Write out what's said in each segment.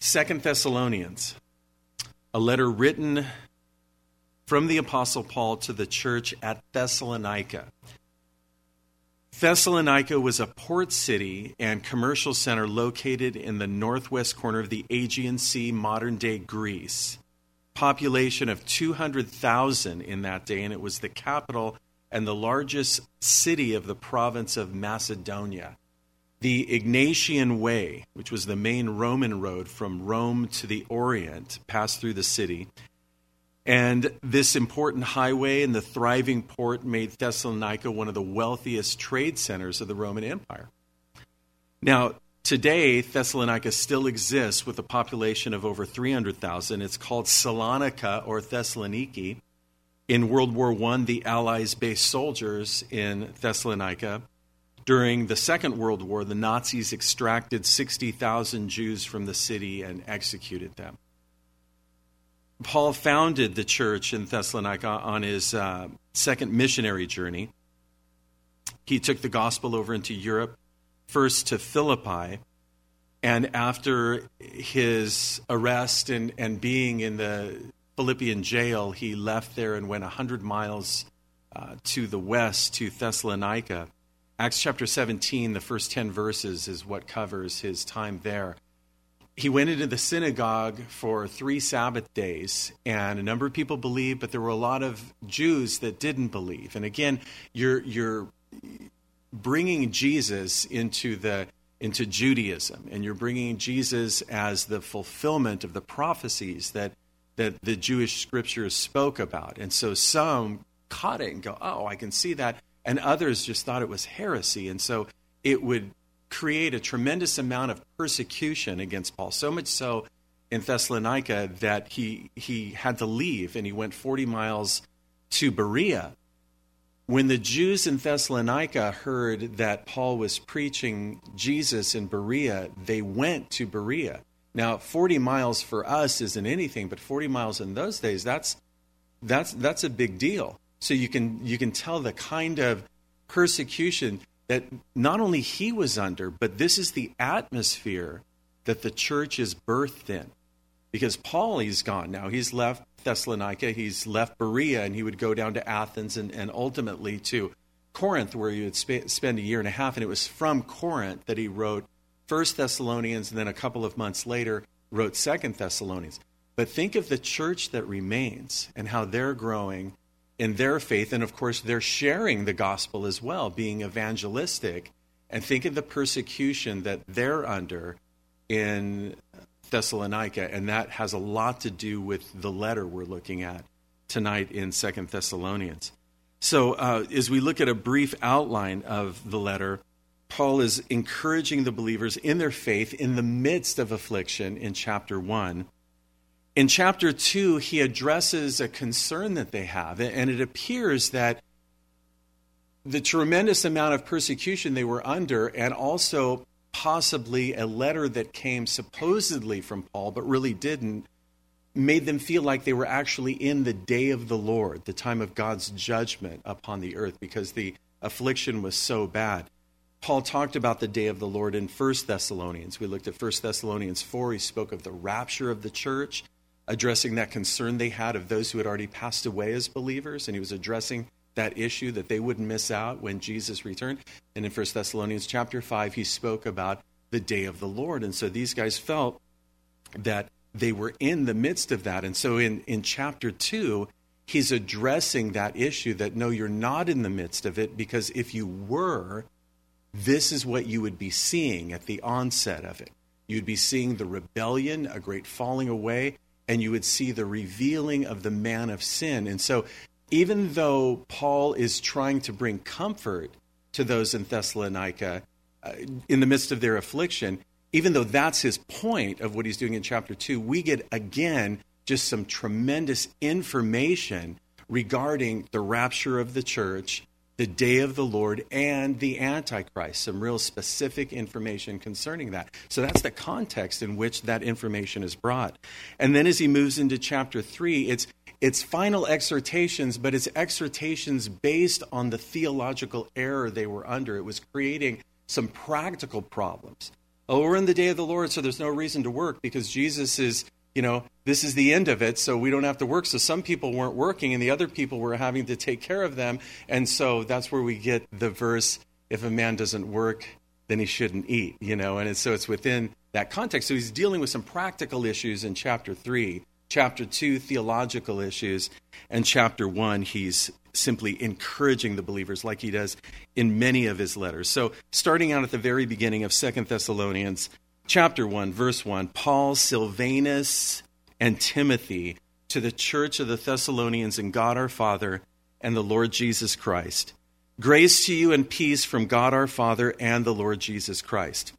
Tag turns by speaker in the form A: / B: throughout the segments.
A: 2 Thessalonians, a letter written from the Apostle Paul to the church at Thessalonica. Thessalonica was a port city and commercial center located in the northwest corner of the Aegean Sea, modern-day Greece. Population of 200,000 in that day, and it was the capital and the largest city of the province of Macedonia. The Egnatian Way, which was the main Roman road from Rome to the Orient, passed through the city. And this important highway and the thriving port made Thessalonica one of the wealthiest trade centers of the Roman Empire. Now, today, Thessalonica still exists with a population of over 300,000. It's called Salonika or Thessaloniki. In World War I, the Allies based soldiers in Thessalonica. During the Second World War, the Nazis extracted 60,000 Jews from the city and executed them. Paul founded the church in Thessalonica on his second missionary journey. He took the gospel over into Europe, first to Philippi, and after his arrest and being in the Philippian jail, he left there and went 100 miles to the west to Thessalonica. Acts chapter 17, the first 10 verses is what covers his time there. He went into the synagogue for 3 Sabbath days, and a number of people believed, but there were a lot of Jews that didn't believe. And again, you're bringing Jesus into Judaism, and you're bringing Jesus as the fulfillment of the prophecies that the Jewish scriptures spoke about. And so some caught it and go, oh, I can see that. And others just thought it was heresy. And so it would create a tremendous amount of persecution against Paul, so much so in Thessalonica that he had to leave, and he went 40 miles to Berea. When the Jews in Thessalonica heard that Paul was preaching Jesus in Berea, they went to Berea. Now, 40 miles for us isn't anything, but 40 miles in those days, that's a big deal. So you can tell the kind of persecution that not only he was under, but this is the atmosphere that the church is birthed in. Because Paul, he's gone now. He's left Thessalonica, he's left Berea, and he would go down to Athens and ultimately to Corinth, where he would spend a year and a half. And it was from Corinth that he wrote 1 Thessalonians, and then a couple of months later wrote 2 Thessalonians. But think of the church that remains and how they're growing in their faith, and of course they're sharing the gospel as well, being evangelistic, and think of the persecution that they're under in Thessalonica, and that has a lot to do with the letter we're looking at tonight in 2 Thessalonians. So as we look at a brief outline of the letter, Paul is encouraging the believers in their faith in the midst of affliction in chapter 1. In chapter 2, he addresses a concern that they have, and it appears that the tremendous amount of persecution they were under, and also possibly a letter that came supposedly from Paul, but really didn't, made them feel like they were actually in the day of the Lord, the time of God's judgment upon the earth, because the affliction was so bad. Paul talked about the day of the Lord in 1 Thessalonians. We looked at 1 Thessalonians 4. He spoke of the rapture of the church, addressing that concern they had of those who had already passed away as believers, and he was addressing that issue that they wouldn't miss out when Jesus returned. And in 1 Thessalonians chapter 5, he spoke about the day of the Lord. And so these guys felt that they were in the midst of that. And so in chapter 2, he's addressing that issue that, no, you're not in the midst of it, because if you were, this is what you would be seeing at the onset of it. You'd be seeing the rebellion, a great falling away, and you would see the revealing of the man of sin. And so even though Paul is trying to bring comfort to those in Thessalonica in the midst of their affliction, even though that's his point of what he's doing in chapter 2, we get, again, just some tremendous information regarding the rapture of the church, the day of the Lord, and the Antichrist, some real specific information concerning that. So that's the context in which that information is brought. And then as he moves into chapter 3, it's final exhortations, but it's exhortations based on the theological error they were under. It was creating some practical problems. Oh, we're in the day of the Lord, so there's no reason to work because Jesus is, this is the end of it, so we don't have to work. So some people weren't working and the other people were having to take care of them. And so that's where we get the verse, if a man doesn't work, then he shouldn't eat, And so it's within that context. So he's dealing with some practical issues in chapter 3. Chapter 2, theological issues. And chapter 1, he's simply encouraging the believers like he does in many of his letters. So starting out at the very beginning of 2 Thessalonians, chapter 1, verse 1, Paul, Silvanus, and Timothy to the church of the Thessalonians in God our Father and the Lord Jesus Christ. Grace to you and peace from God our Father and the Lord Jesus Christ.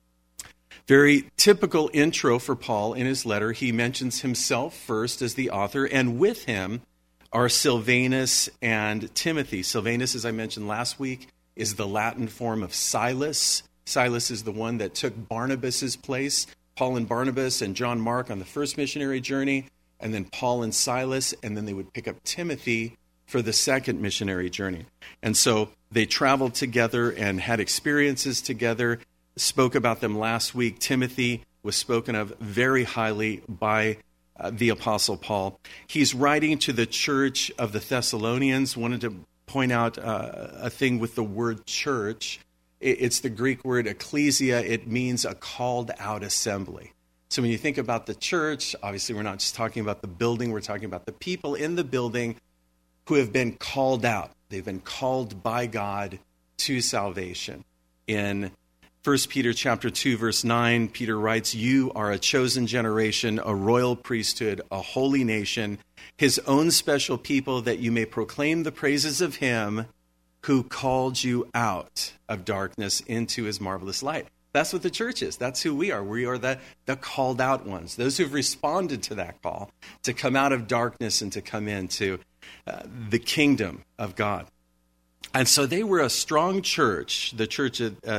A: Very typical intro for Paul in his letter. He mentions himself first as the author, and with him are Silvanus and Timothy. Silvanus, as I mentioned last week, is the Latin form of Silas. Silas is the one that took Barnabas's place. Paul and Barnabas and John Mark on the first missionary journey, and then Paul and Silas, and then they would pick up Timothy for the second missionary journey. And so they traveled together and had experiences together. Spoke about them last week. Timothy was spoken of very highly by the Apostle Paul. He's writing to the church of the Thessalonians. Wanted to point out a thing with the word church. It's the Greek word ecclesia. It means a called out assembly. So when you think about the church, obviously we're not just talking about the building. We're talking about the people in the building who have been called out. They've been called by God to salvation. In 1 Peter chapter 2, verse 9, Peter writes, "You are a chosen generation, a royal priesthood, a holy nation, his own special people, that you may proclaim the praises of him who called you out of darkness into his marvelous light." That's what the church is. That's who we are. We are the called out ones, those who've responded to that call to come out of darkness and to come into the kingdom of God. And so they were a strong church, the church at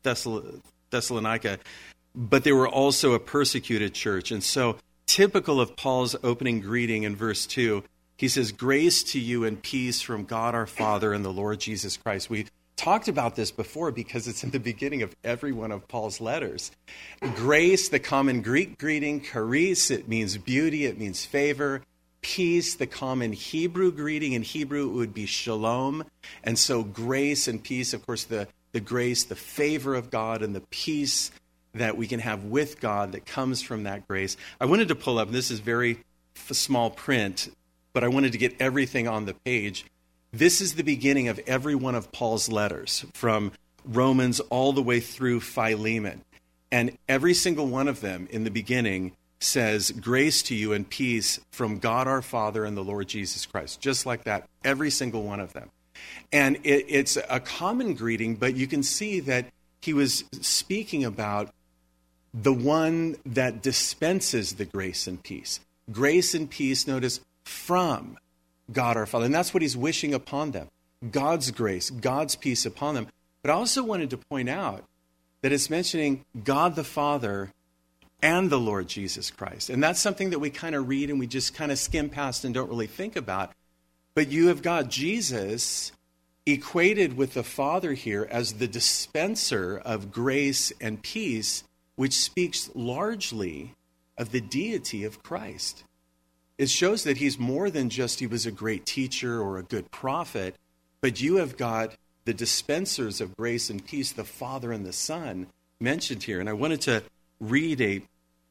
A: Thessalonica, but they were also a persecuted church. And so typical of Paul's opening greeting in verse 2, he says, "Grace to you and peace from God our Father and the Lord Jesus Christ." We talked about this before because it's in the beginning of every one of Paul's letters. Grace, the common Greek greeting, charis, it means beauty, it means favor. Peace, the common Hebrew greeting. In Hebrew, it would be shalom. And so grace and peace, of course, the grace, the favor of God, and the peace that we can have with God that comes from that grace. I wanted to pull up, this is very small print, but I wanted to get everything on the page. This is the beginning of every one of Paul's letters, from Romans all the way through Philemon. And every single one of them in the beginning says, "Grace to you and peace from God our Father and the Lord Jesus Christ." Just like that, every single one of them. And it's a common greeting, but you can see that he was speaking about the one that dispenses the grace and peace. Grace and peace, notice, from God our Father. And that's what he's wishing upon them. God's grace, God's peace upon them. But I also wanted to point out that it's mentioning God the Father and the Lord Jesus Christ. And that's something that we kind of read and we just kind of skim past and don't really think about. But you have got Jesus equated with the Father here as the dispenser of grace and peace, which speaks largely of the deity of Christ. It shows that he's more than just he was a great teacher or a good prophet, but you have got the dispensers of grace and peace, the Father and the Son, mentioned here. And I wanted to read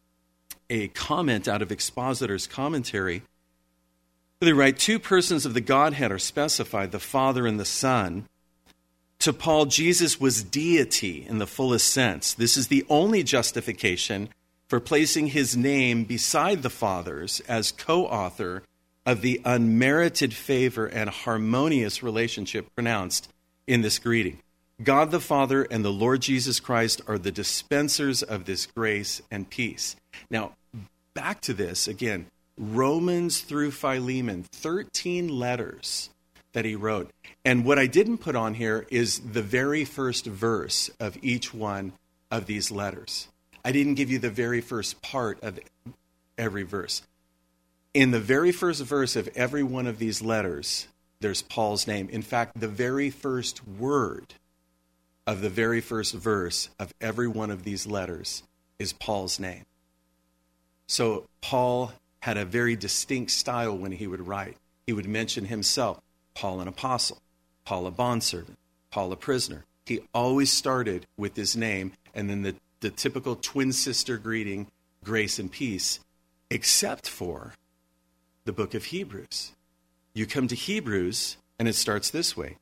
A: a comment out of Expositor's commentary. They write, "Two persons of the Godhead are specified, the Father and the Son. To Paul, Jesus was deity in the fullest sense. This is the only justification for placing his name beside the Father's as co-author of the unmerited favor and harmonious relationship pronounced in this greeting. God the Father and the Lord Jesus Christ are the dispensers of this grace and peace." Now, back to this again. Romans through Philemon, 13 letters that he wrote. And what I didn't put on here is the very first verse of each one of these letters. I didn't give you the very first part of every verse. In the very first verse of every one of these letters, there's Paul's name. In fact, the very first word of the very first verse of every one of these letters is Paul's name. So Paul had a very distinct style when he would write. He would mention himself, Paul an apostle, Paul a bondservant, Paul a prisoner. He always started with his name, and then the typical twin sister greeting, grace and peace, except for the book of Hebrews. You come to Hebrews, and it starts this way.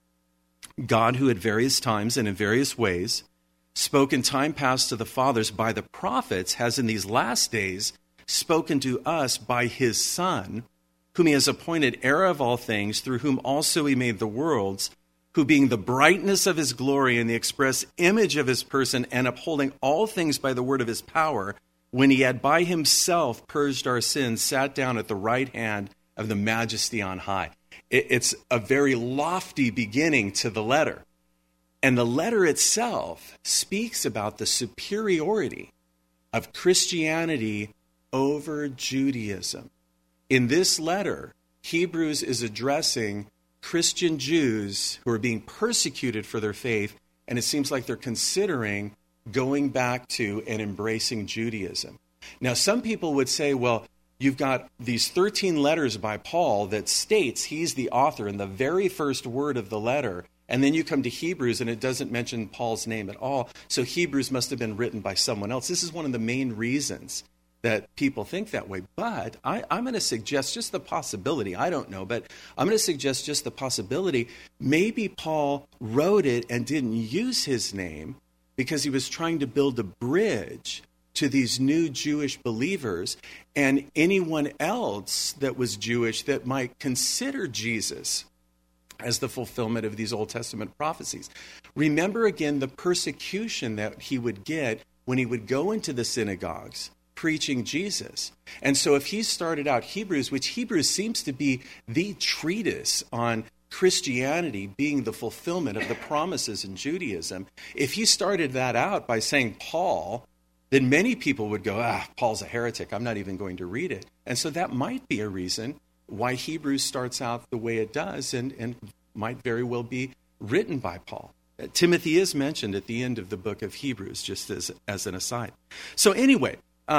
A: God, who at various times and in various ways spoke in time past to the fathers by the prophets, has in these last days spoken to us by his Son, whom he has appointed heir of all things, through whom also he made the worlds, who being the brightness of his glory and the express image of his person, and upholding all things by the word of his power, when he had by himself purged our sins, sat down at the right hand of the majesty on high. It's a very lofty beginning to the letter. And the letter itself speaks about the superiority of Christianity over Judaism. In this letter, Hebrews is addressing Christian Jews who are being persecuted for their faith, and it seems like they're considering going back to and embracing Judaism. Now, some people would say, well, you've got these 13 letters by Paul that states he's the author in the very first word of the letter, and then you come to Hebrews and it doesn't mention Paul's name at all, so Hebrews must have been written by someone else. This is one of the main reasons that people think that way. But I'm going to suggest just the possibility, I don't know, but I'm going to suggest just the possibility, maybe Paul wrote it and didn't use his name because he was trying to build a bridge to these new Jewish believers and anyone else that was Jewish that might consider Jesus as the fulfillment of these Old Testament prophecies. Remember again the persecution that he would get when he would go into the synagogues preaching Jesus. And so if he started out Hebrews, which Hebrews seems to be the treatise on Christianity being the fulfillment of the promises in Judaism, if he started that out by saying Paul, then many people would go, Paul's a heretic, I'm not even going to read it. And so that might be a reason why Hebrews starts out the way it does and might very well be written by Paul. Timothy is mentioned at the end of the book of Hebrews, just as an aside. So anyway,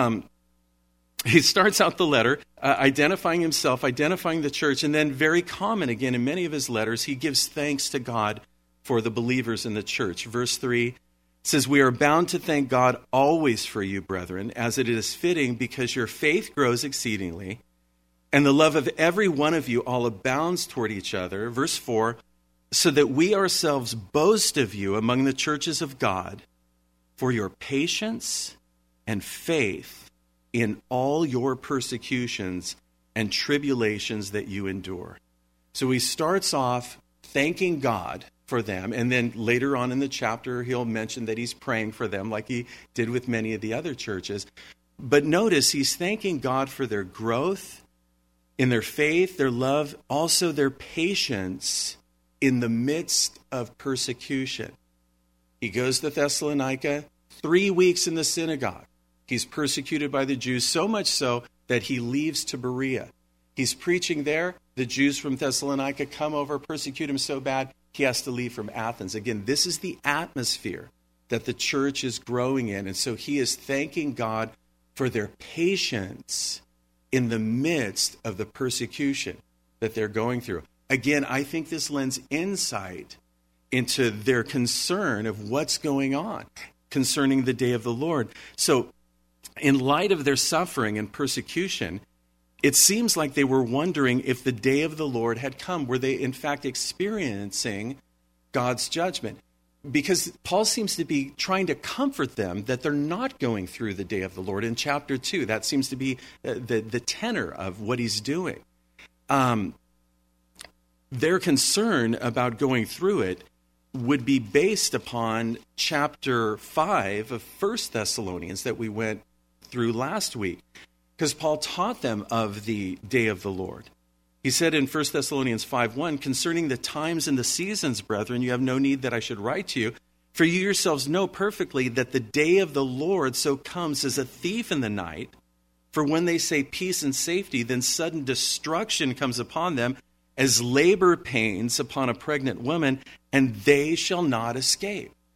A: he starts out the letter identifying himself, identifying the church, and then very common again in many of his letters, he gives thanks to God for the believers in the church. Verse 3 says, "We are bound to thank God always for you, brethren, as it is fitting, because your faith grows exceedingly, and the love of every one of you all abounds toward each other." Verse 4, "So that we ourselves boast of you among the churches of God for your patience and faith in all your persecutions and tribulations that you endure." So he starts off thanking God for them, and then later on in the chapter, he'll mention that he's praying for them like he did with many of the other churches. But notice he's thanking God for their growth in their faith, their love, also their patience in the midst of persecution. He goes to Thessalonica, 3 weeks in the synagogue. He's persecuted by the Jews, so much so that he leaves to Berea. He's preaching there. The Jews from Thessalonica come over, persecute him so bad, he has to leave from Athens. Again, this is the atmosphere that the church is growing in. And so he is thanking God for their patience in the midst of the persecution that they're going through. Again, I think this lends insight into their concern of what's going on concerning the day of the Lord. So in light of their suffering and persecution, it seems like they were wondering if the day of the Lord had come. Were they, in fact, experiencing God's judgment? Because Paul seems to be trying to comfort them that they're not going through the day of the Lord. In chapter 2, that seems to be the tenor of what he's doing. Their concern about going through it would be based upon chapter 5 of 1 Thessalonians that we went through last week, because Paul taught them of the day of the Lord. He said in 1 Thessalonians 5:1, "Concerning the times and the seasons, brethren, you have no need that I should write to you, for you yourselves know perfectly that the day of the Lord so comes as a thief in the night. For when they say peace and safety, then sudden destruction comes upon them as labor pains upon a pregnant woman, and they shall not escape."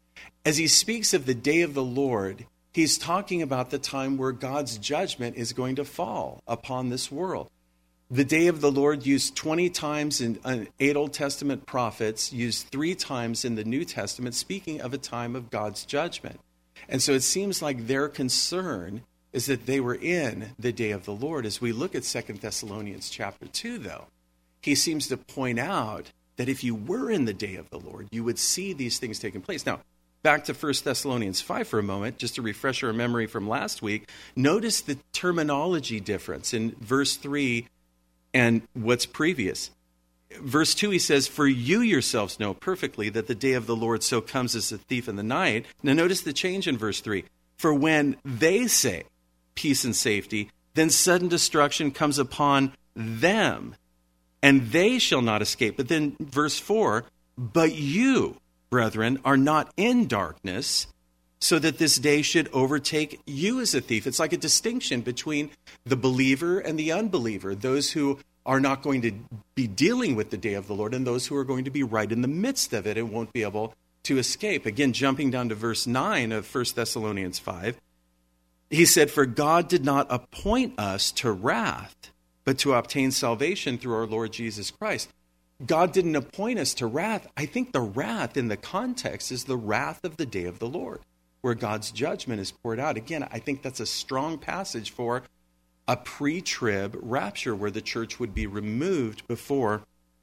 A: as he speaks of the day of the Lord, he's talking about the time where God's judgment is going to fall upon this world. The day of the Lord used 20 times in 8 Old Testament prophets, used 3 times in the New Testament, speaking of a time of God's judgment. And so it seems like their concern is that they were in the day of the Lord. As we look at 2 Thessalonians chapter 2, though, he seems to point out that if you were in the day of the Lord, you would see these things taking place. Now, back to 1 Thessalonians 5 for a moment, just to refresh our memory from last week. Notice the terminology difference in verse 3 and what's previous. Verse 2, he says, "For you yourselves know perfectly that the day of the Lord so comes as a thief in the night." Now notice the change in verse 3. "For when they say peace and safety, then sudden destruction comes upon them, and they shall not escape." But then verse 4, "But you, brethren, are not in darkness, so that this day should overtake you as a thief." It's like a distinction between the believer and the unbeliever, those who are not going to be dealing with the day of the Lord and those who are going to be right in the midst of it and won't be able to escape. Again, jumping down to verse 9 of 1 Thessalonians 5, he said, "For God did not appoint us to wrath, but to obtain salvation through our Lord Jesus Christ." God didn't appoint us to wrath. I think the wrath in the context is the wrath of the day of the Lord, where God's judgment is poured out. Again, I think that's a strong passage for a pre-trib rapture where the church would be removed before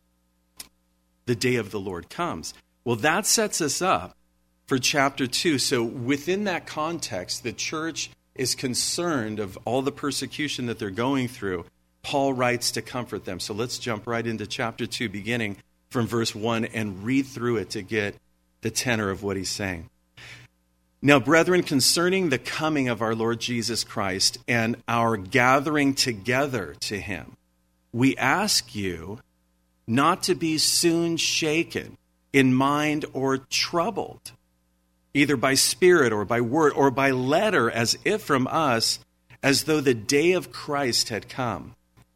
A: the day of the Lord comes. Well, that sets us up for chapter 2. So within that context, the church is concerned of all the persecution that they're going through. Paul writes to comfort them. So let's jump right into chapter 2, beginning from verse 1, and read through it to get the tenor of what he's saying. "Now, brethren, concerning the coming of our Lord Jesus Christ and our gathering together to him, we ask you not to be soon shaken in mind or troubled, either by spirit or by word or by letter, as if from us, as though the day of Christ had come.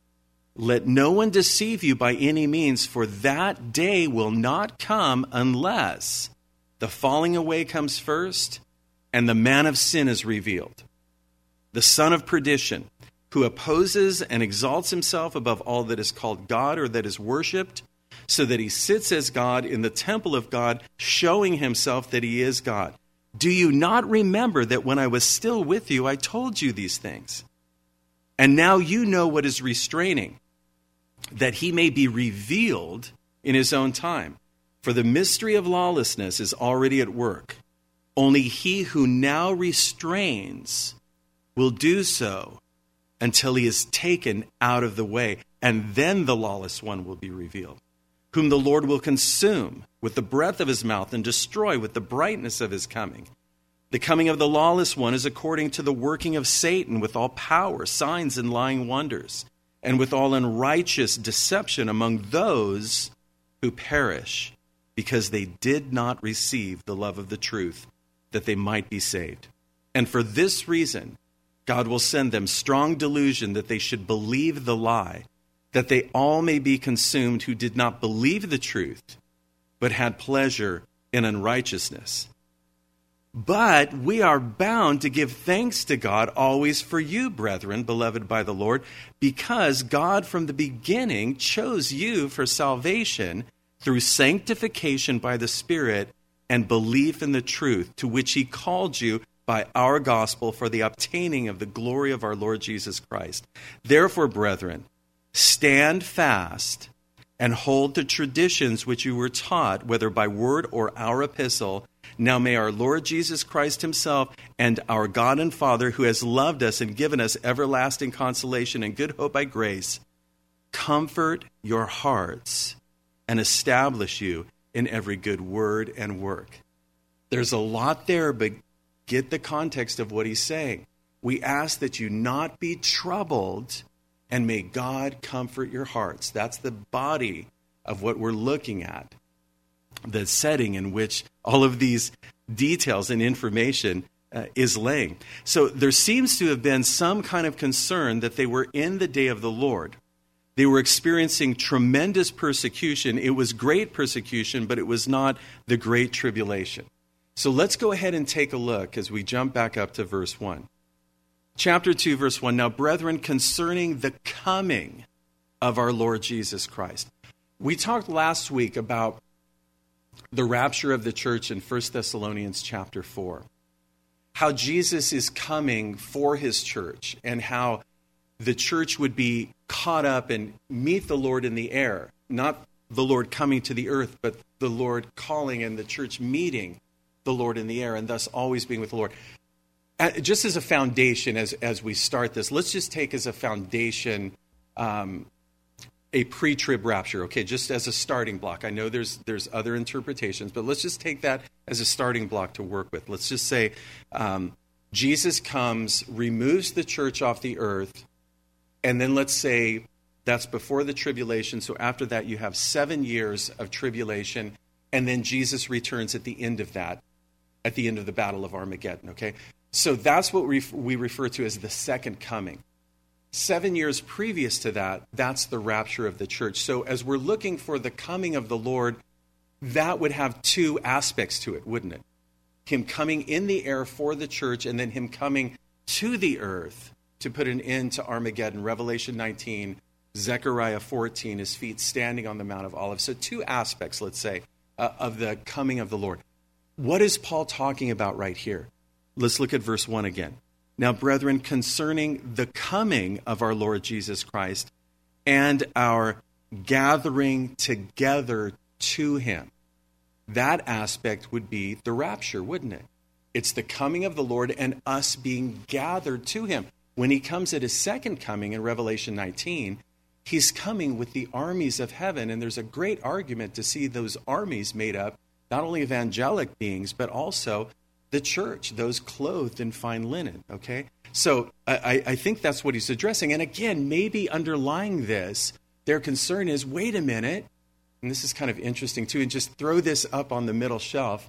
A: Let no one deceive you by any means, for that day will not come unless the falling away comes first, and the man of sin is revealed, the son of perdition, who opposes and exalts himself above all that is called God or that is worshipped, so that he sits as God in the temple of God, showing himself that he is God. Do you not remember that when I was still with you, I told you these things? And now you know what is restraining, that he may be revealed in his own time. For the mystery of lawlessness is already at work. Only he who now restrains will do so until he is taken out of the way, and then the lawless one will be revealed, whom the Lord will consume with the breath of his mouth and destroy with the brightness of his coming. The coming of the lawless one is according to the working of Satan, with all power, signs, and lying wonders, and with all unrighteous deception among those who perish, because they did not receive the love of the truth, that they might be saved. And for this reason, God will send them strong delusion that they should believe the lie, that they all may be consumed who did not believe the truth, but had pleasure in unrighteousness. But we are bound to give thanks to God always for you, brethren, beloved by the Lord, because God from the beginning chose you for salvation through sanctification by the Spirit and belief in the truth, to which he called you by our gospel for the obtaining of the glory of our Lord Jesus Christ. Therefore, brethren, stand fast and hold the traditions which you were taught, whether by word or our epistle. Now may our Lord Jesus Christ himself and our God and Father, who has loved us and given us everlasting consolation and good hope by grace, comfort your hearts and establish you in every good word and work. There's a lot there, but get the context of what he's saying. We ask that you not be troubled, and may God comfort your hearts. That's the body of what we're looking at, the setting in which all of these details and information is laying. So there seems to have been some kind of concern that they were in the day of the Lord. They were experiencing tremendous persecution. It was great persecution, but it was not the great tribulation. So let's go ahead and take a look as we jump back up to verse 1. Chapter 2, verse 1. Now, brethren, concerning the coming of our Lord Jesus Christ. We talked last week about the rapture of the church in 1 Thessalonians chapter 4. How Jesus is coming for his church and how the church would be caught up and meet the Lord in the air. Not the Lord coming to the earth, but the Lord calling and the church meeting the Lord in the air and thus always being with the Lord. Just as a foundation, as we start this, let's just take as a foundation a pre-trib rapture, okay, just as a starting block. I know there's other interpretations, but let's just take that as a starting block to work with. Let's just say Jesus comes, removes the church off the earth, and then let's say that's before the tribulation. So after that, you have 7 years of tribulation, and then Jesus returns at the end of that, at the end of the Battle of Armageddon, okay? So that's what we refer to as the second coming. 7 years previous to that, that's the rapture of the church. So as we're looking for the coming of the Lord, that would have two aspects to it, wouldn't it? Him coming in the air for the church, and then him coming to the earth to put an end to Armageddon. Revelation 19, Zechariah 14, his feet standing on the Mount of Olives. So two aspects, let's say, of the coming of the Lord. What is Paul talking about right here? Let's look at verse 1 again. Now, brethren, concerning the coming of our Lord Jesus Christ and our gathering together to him. That aspect would be the rapture, wouldn't it? It's the coming of the Lord and us being gathered to him. When he comes at his second coming in Revelation 19, he's coming with the armies of heaven, and there's a great argument to see those armies made up not only of angelic beings, but also the church, those clothed in fine linen, okay? So I think that's what he's addressing. And again, maybe underlying this, their concern is, wait a minute, and this is kind of interesting too, and just throw this up on the middle shelf.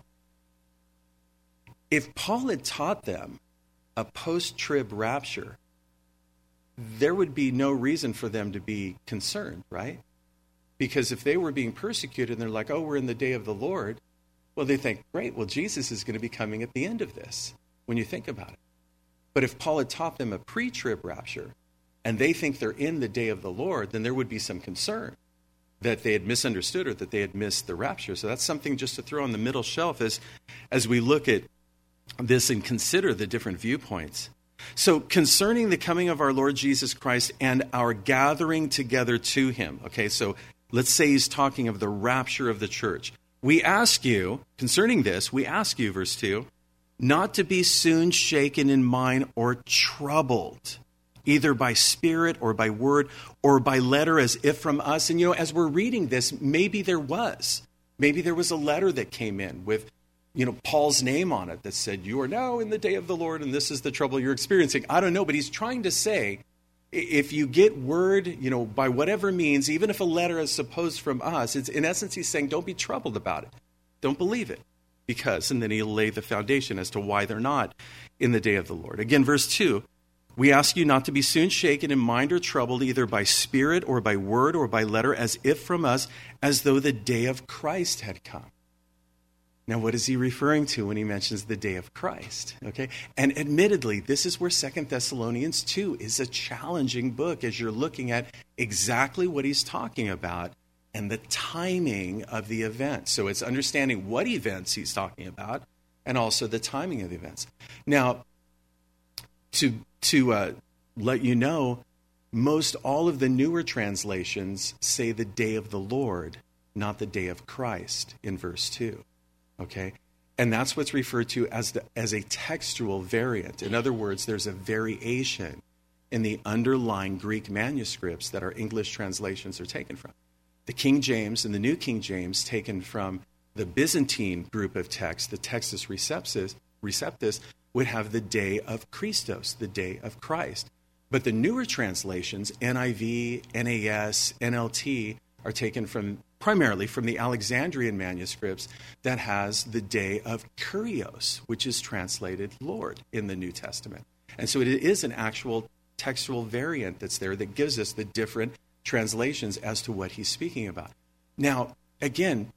A: If Paul had taught them a post-trib rapture, there would be no reason for them to be concerned, right? Because if they were being persecuted and they're like, oh, we're in the day of the Lord, well, they think, great, well, Jesus is going to be coming at the end of this, when you think about it. But if Paul had taught them a pre-trib rapture, and they think they're in the day of the Lord, then there would be some concern that they had misunderstood or that they had missed the rapture. So that's something just to throw on the middle shelf as we look at this and consider the different viewpoints. So concerning the coming of our Lord Jesus Christ and our gathering together to him, okay, so let's say he's talking of the rapture of the church. We ask you, concerning this, we ask you, verse 2, not to be soon shaken in mind or troubled, either by spirit or by word or by letter as if from us. And, as we're reading this, maybe there was a letter that came in with, Paul's name on it that said, you are now in the day of the Lord and this is the trouble you're experiencing. I don't know, but he's trying to say, if you get word, by whatever means, even if a letter is supposed from us, it's in essence, he's saying, don't be troubled about it. Don't believe it. Because, and then he'll lay the foundation as to why they're not in the day of the Lord. Again, verse 2, we ask you not to be soon shaken in mind or troubled, either by spirit or by word or by letter, as if from us, as though the day of Christ had come. Now, what is he referring to when he mentions the day of Christ? Okay, and admittedly, this is where 2 Thessalonians 2 is a challenging book as you're looking at exactly what he's talking about and the timing of the event. So it's understanding what events he's talking about and also the timing of the events. Now, to let you know, most all of the newer translations say the day of the Lord, not the day of Christ in verse 2. Okay, and that's what's referred to as a textual variant. In other words, there's a variation in the underlying Greek manuscripts that our English translations are taken from. The King James and the New King James, taken from the Byzantine group of texts, the Textus Receptus, would have the day of Christos, the day of Christ. But the newer translations, NIV, NAS, NLT, are taken primarily from the Alexandrian manuscripts that has the day of Kyrios, which is translated Lord in the New Testament. And so it is an actual textual variant that's there that gives us the different translations as to what he's speaking about. Now, again,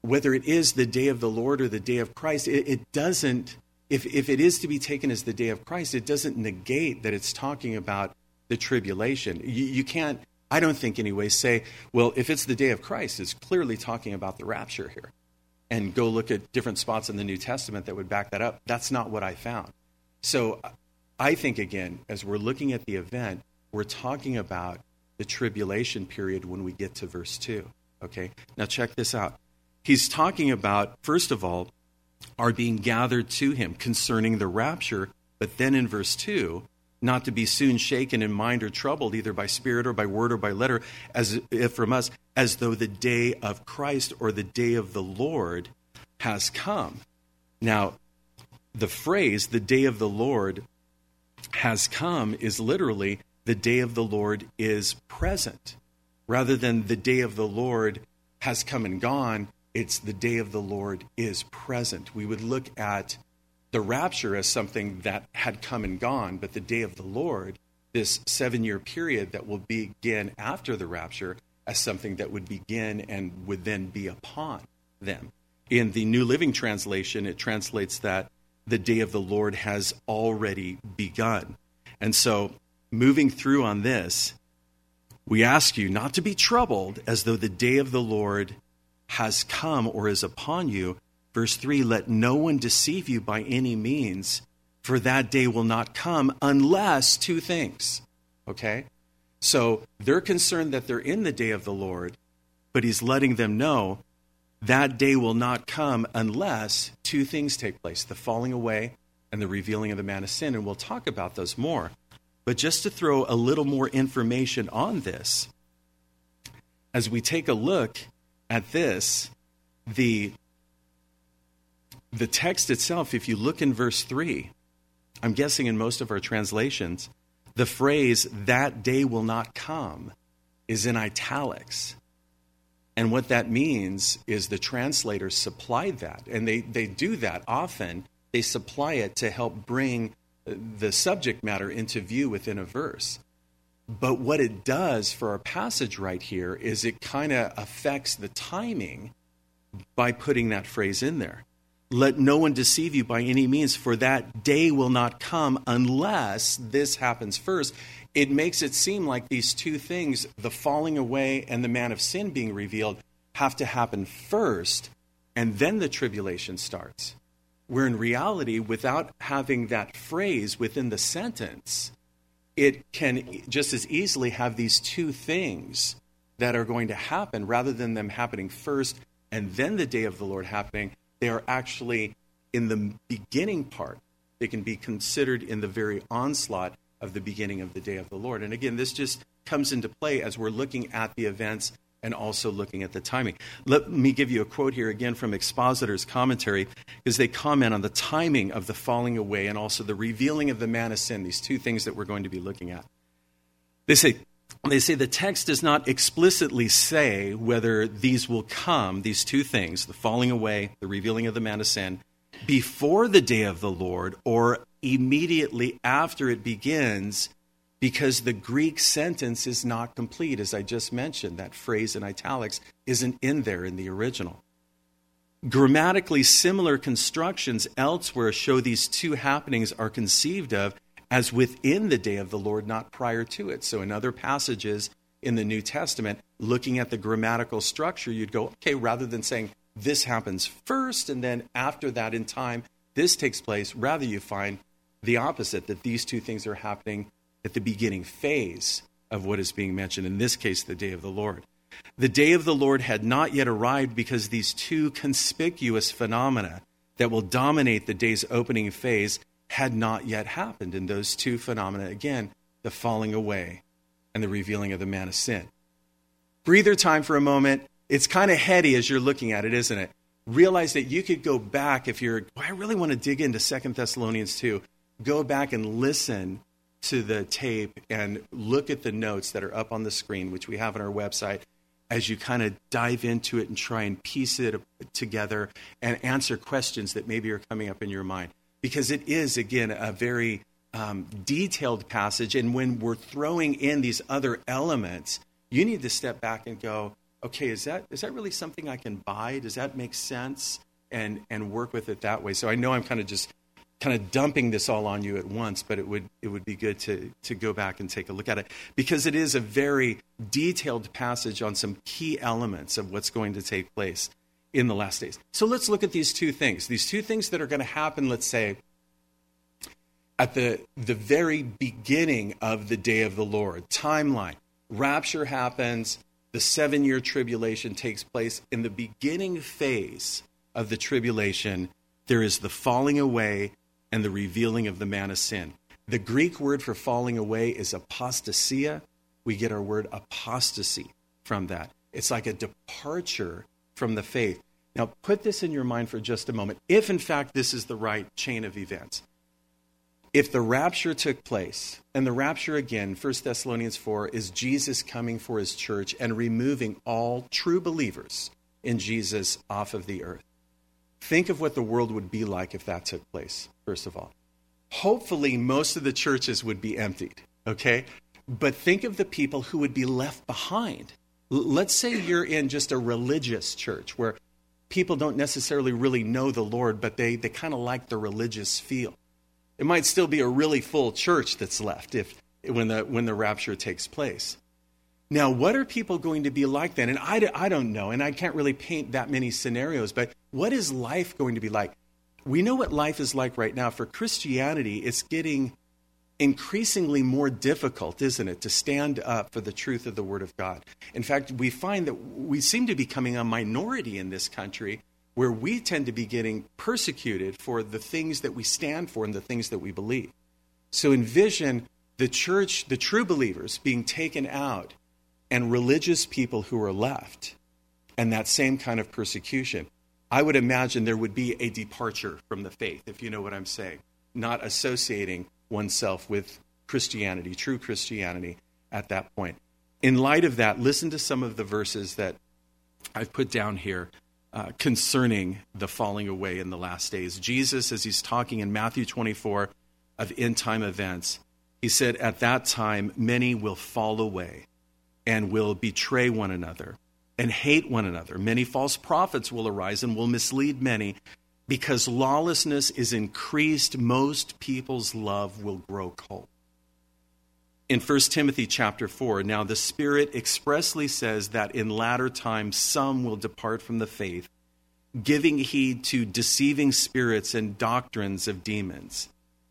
A: whether it is the day of the Lord or the day of Christ, it doesn't, if it is to be taken as the day of Christ, it doesn't negate that it's talking about the tribulation. You can't, I don't think anyway, say, well, if it's the day of Christ, it's clearly talking about the rapture here. And go look at different spots in the New Testament that would back that up. That's not what I found. So I think, again, as we're looking at the event, we're talking about the tribulation period when we get to verse 2. Okay, now check this out. He's talking about, first of all, are being gathered to him concerning the rapture, but then in verse 2, not to be soon shaken in mind or troubled, either by spirit or by word or by letter, as if from us, as though the day of Christ or the day of the Lord has come. Now, the phrase, the day of the Lord has come, is literally the day of the Lord is present. Rather than the day of the Lord has come and gone, it's the day of the Lord is present. We would look at the rapture as something that had come and gone, but the day of the Lord, this 7-year period that will begin after the rapture, as something that would begin and would then be upon them. In the New Living Translation, it translates that the day of the Lord has already begun. And so, moving through on this, we ask you not to be troubled as though the day of the Lord has come or is upon you. Verse 3, let no one deceive you by any means, for that day will not come unless two things. Okay? So they're concerned that they're in the day of the Lord, but he's letting them know that day will not come unless two things take place, the falling away and the revealing of the man of sin. And we'll talk about those more. But just to throw a little more information on this, as we take a look at this, the text itself, if you look in verse 3, I'm guessing in most of our translations, the phrase, that day will not come, is in italics. And what that means is the translators supplied that. And they do that often. They supply it to help bring the subject matter into view within a verse. But what it does for our passage right here is it kind of affects the timing by putting that phrase in there. Let no one deceive you by any means, for that day will not come unless this happens first. It makes it seem like these two things, the falling away and the man of sin being revealed, have to happen first, and then the tribulation starts. Where in reality, without having that phrase within the sentence, it can just as easily have these two things that are going to happen rather than them happening first and then the day of the Lord happening. They are actually in the beginning part. They can be considered in the very onslaught of the beginning of the day of the Lord. And again, this just comes into play as we're looking at the events and also looking at the timing. Let me give you a quote here again from Expositor's commentary, because they comment on the timing of the falling away and also the revealing of the man of sin, these two things that we're going to be looking at. They say the text does not explicitly say whether these will come, these two things, the falling away, the revealing of the man of sin, before the day of the Lord or immediately after it begins, because the Greek sentence is not complete. As I just mentioned, that phrase in italics isn't in there in the original. Grammatically similar constructions elsewhere show these two happenings are conceived of as within the day of the Lord, not prior to it. So in other passages in the New Testament, looking at the grammatical structure, you'd go, okay, rather than saying this happens first and then after that in time, this takes place, rather you find the opposite, that these two things are happening at the beginning phase of what is being mentioned, in this case, the day of the Lord. The day of the Lord had not yet arrived because these two conspicuous phenomena that will dominate the day's opening phase had not yet happened. And those two phenomena, again, the falling away and the revealing of the man of sin. Breather time for a moment. It's kind of heady as you're looking at it, isn't it? Realize that you could go back if you're, I really want to dig into 2 Thessalonians 2. Go back and listen to the tape and look at the notes that are up on the screen, which we have on our website, as you kind of dive into it and try and piece it together and answer questions that maybe are coming up in your mind. Because it is, again, a very detailed passage. And when we're throwing in these other elements, you need to step back and go, okay, is that really something I can buy? Does that make sense? And work with it that way. So I know I'm kind of dumping this all on you at once, but it would be good to go back and take a look at it, because it is a very detailed passage on some key elements of what's going to take place in the last days. So let's look at these two things that are going to happen, let's say, at the very beginning of the day of the Lord. Timeline. Rapture happens. The 7-year tribulation takes place. In the beginning phase of the tribulation, there is the falling away and the revealing of the man of sin. The Greek word for falling away is apostasia. We get our word apostasy from that. It's like a departure from the faith. Now, put this in your mind for just a moment. If, in fact, this is the right chain of events, if the rapture took place, and the rapture, again, 1 Thessalonians 4, is Jesus coming for his church and removing all true believers in Jesus off of the earth. Think of what the world would be like if that took place, first of all. Hopefully, most of the churches would be emptied, okay? But think of the people who would be left behind. Let's say you're in just a religious church where people don't necessarily really know the Lord, but they kind of like the religious feel. It might still be a really full church that's left when the rapture takes place. Now, what are people going to be like then? And I don't know, and I can't really paint that many scenarios, but what is life going to be like? We know what life is like right now. For Christianity, it's getting increasingly more difficult, isn't it, to stand up for the truth of the Word of God. In fact, we find that we seem to be becoming a minority in this country where we tend to be getting persecuted for the things that we stand for and the things that we believe. So envision the church, the true believers, being taken out and religious people who are left, and that same kind of persecution. I would imagine there would be a departure from the faith, if you know what I'm saying, not associating oneself with Christianity, true Christianity, at that point. In light of that, listen to some of the verses that I've put down here concerning the falling away in the last days. Jesus, as he's talking in Matthew 24 of end-time events, he said, "At that time, many will fall away and will betray one another and hate one another. Many false prophets will arise and will mislead many. Because lawlessness is increased, most people's love will grow cold." In 1 Timothy chapter 4, now the Spirit expressly says that in latter times some will depart from the faith, giving heed to deceiving spirits and doctrines of demons.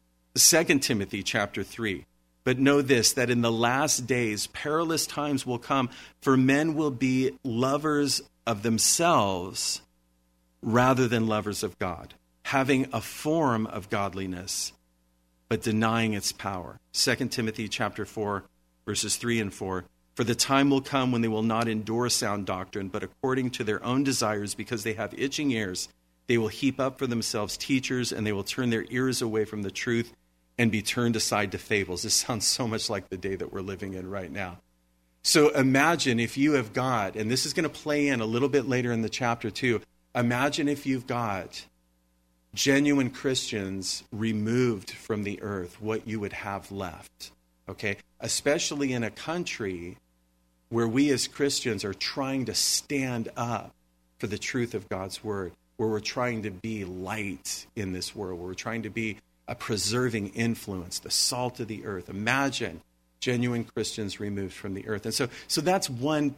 A: 2 Timothy chapter 3, but know this, that in the last days perilous times will come, for men will be lovers of themselves rather than lovers of God, having a form of godliness, but denying its power. 2 Timothy chapter 4, verses 3 and 4. For the time will come when they will not endure sound doctrine, but according to their own desires, because they have itching ears, they will heap up for themselves teachers, and they will turn their ears away from the truth and be turned aside to fables. This sounds so much like the day that we're living in right now. So imagine if you have got, and this is going to play in a little bit later in the chapter too, imagine if you've got genuine Christians removed from the earth, what you would have left, okay? Especially in a country where we as Christians are trying to stand up for the truth of God's word, where we're trying to be light in this world, where we're trying to be a preserving influence, the salt of the earth. Imagine genuine Christians removed from the earth. And so that's one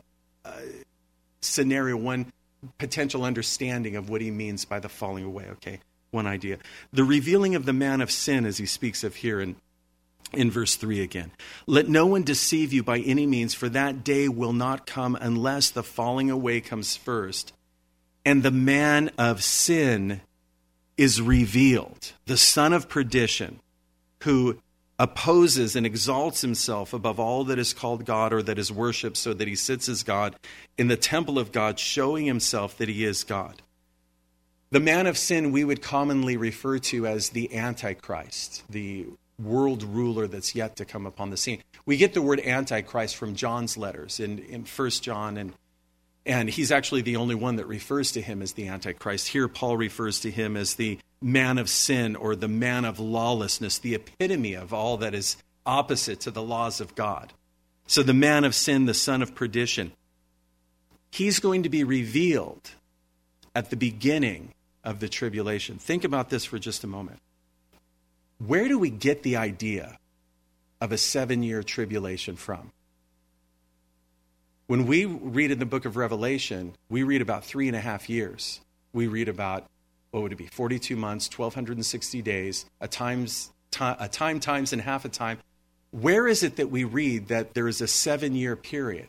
A: scenario, one potential understanding of what he means by the falling away, okay? One idea. The revealing of the man of sin, as he speaks of here in verse 3 again. Let no one deceive you by any means, for that day will not come unless the falling away comes first, and the man of sin is revealed, the son of perdition, who opposes and exalts himself above all that is called God or that is worshipped, so that he sits as God in the temple of God, showing himself that he is God. The man of sin we would commonly refer to as the Antichrist, the world ruler that's yet to come upon the scene. We get the word Antichrist from John's letters in 1 John, and he's actually the only one that refers to him as the Antichrist. Here Paul refers to him as the man of sin or the man of lawlessness, the epitome of all that is opposite to the laws of God. So the man of sin, the son of perdition. He's going to be revealed at the beginning of the tribulation. Think about this for just a moment. Where do we get the idea of a 7-year tribulation from? When we read in the book of Revelation, we read about 3.5 years. We read about, what would it be, 42 months, 1,260 days, a time times and half a time. Where is it that we read that there is a 7-year period?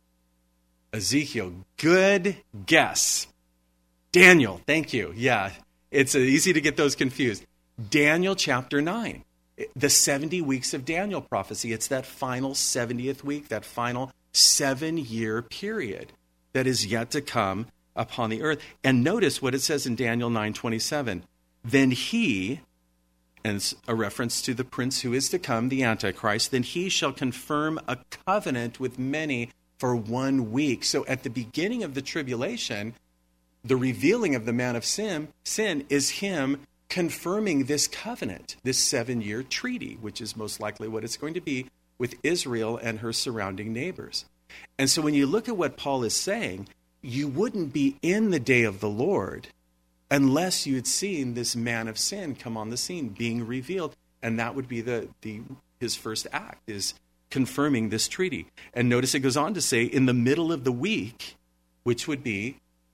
A: Ezekiel, good guess. Daniel, thank you. Yeah, it's easy to get those confused. Daniel chapter 9, the 70 weeks of Daniel prophecy. It's that final 70th week, that final 7-year period that is yet to come upon the earth. And notice what it says in Daniel 9:27. Then he, and it's a reference to the prince who is to come, the Antichrist, then he shall confirm a covenant with many for 1 week. So at the beginning of the tribulation, the revealing of the man of sin is him confirming this covenant, this 7-year treaty, which is most likely what it's going to be with Israel and her surrounding neighbors. And so when you look at what Paul is saying, you wouldn't be in the day of the Lord unless you'd seen this man of sin come on the scene, being revealed. And that would be his first act, is confirming this treaty. And notice it goes on to say, in the middle of the week, which would be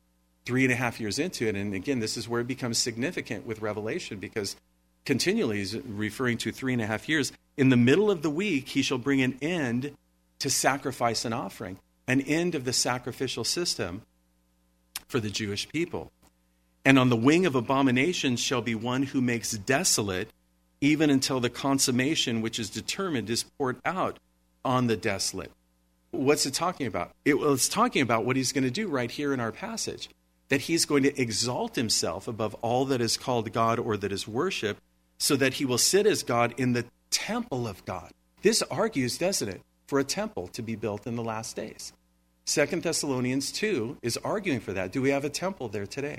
A: 3.5 years into it. And again, this is where it becomes significant with Revelation, because continually he's referring to 3.5 years. In the middle of the week, he shall bring an end to sacrifice and offering, an end of the sacrificial system for the Jewish people. And on the wing of abominations shall be one who makes desolate, even until the consummation which is determined is poured out on the desolate. What's it talking about? It's talking about what he's going to do right here in our passage, that he's going to exalt himself above all that is called God or that is worship, so that he will sit as God in the temple of God. This argues, doesn't it, for a temple to be built in the last days. 2 Thessalonians 2 is arguing for that. Do we have a temple there today?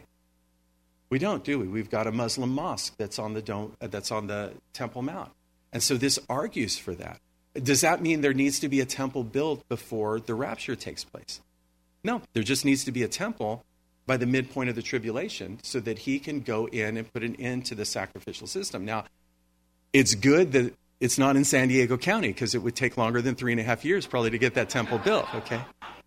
A: We don't, do we? We've got a Muslim mosque that's on the Temple Mount. And so this argues for that. Does that mean there needs to be a temple built before the rapture takes place? No, there just needs to be a temple by the midpoint of the tribulation so that he can go in and put an end to the sacrificial system. Now, it's good that it's not in San Diego County, because it would take longer than 3.5 years probably to get that temple built, okay?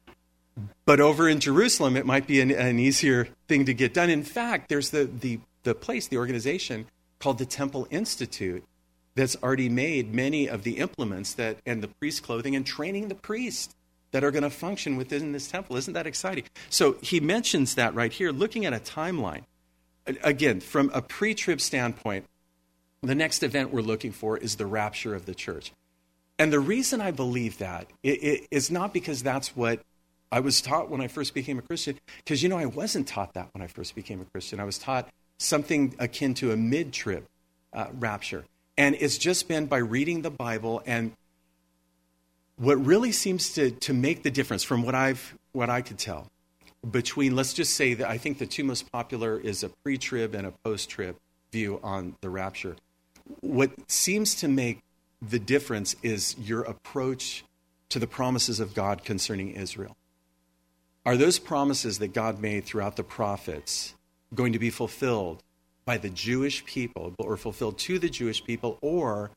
A: But over in Jerusalem, it might be an easier thing to get done. In fact, there's the place, the organization called the Temple Institute, that's already made many of the implements and the priest clothing and training the priests that are going to function within this temple. Isn't that exciting? So he mentions that right here, looking at a timeline. Again, from a pre-trib standpoint, the next event we're looking for is the rapture of the church. And the reason I believe that is not because that's what I was taught when I first became a Christian, because, I wasn't taught that when I first became a Christian. I was taught something akin to a mid-trib rapture. And it's just been by reading the Bible, and what really seems to make the difference from what I could tell between, let's just say that I think the two most popular is a pre-trib and a post-trib view on the rapture. What seems to make the difference is your approach to the promises of God concerning Israel. Are those promises that God made throughout the prophets going to be fulfilled by the Jewish people, or fulfilled to the Jewish people, or